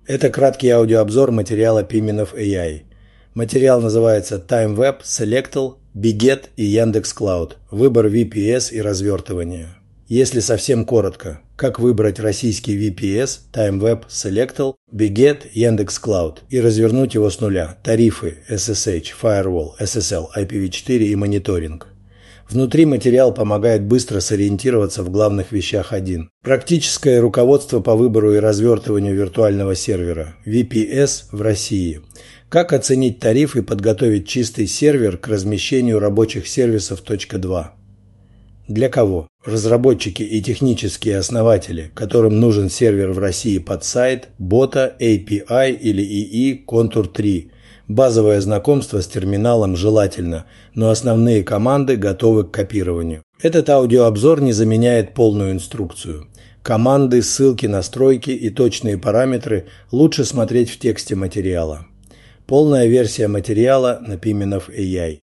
Это краткий аудиообзор материала Piminov AI. Материал называется TimeWeb, Selectel, Biget и Яндекс.Клауд. Выбор VPS и развертывание. Если совсем коротко, как выбрать российский VPS, TimeWeb, Selectel, Biget, Яндекс.Клауд и развернуть его с нуля. Тарифы, SSH, Firewall, SSL, IPv4 и мониторинг. Внутри материал помогает быстро сориентироваться в главных вещах 1. Практическое руководство по выбору и развертыванию виртуального сервера. VPS в России. Как оценить тариф и подготовить чистый сервер к размещению рабочих сервисов .2. Для кого? Разработчики и технические основатели, которым нужен сервер в России под сайт, бота, API или ИИ, Контур 3. Базовое знакомство с терминалом желательно, но основные команды готовы к копированию. Этот аудиообзор не заменяет полную инструкцию. Команды, ссылки, настройки и точные параметры лучше смотреть в тексте материала. Полная версия материала на Piminov AI.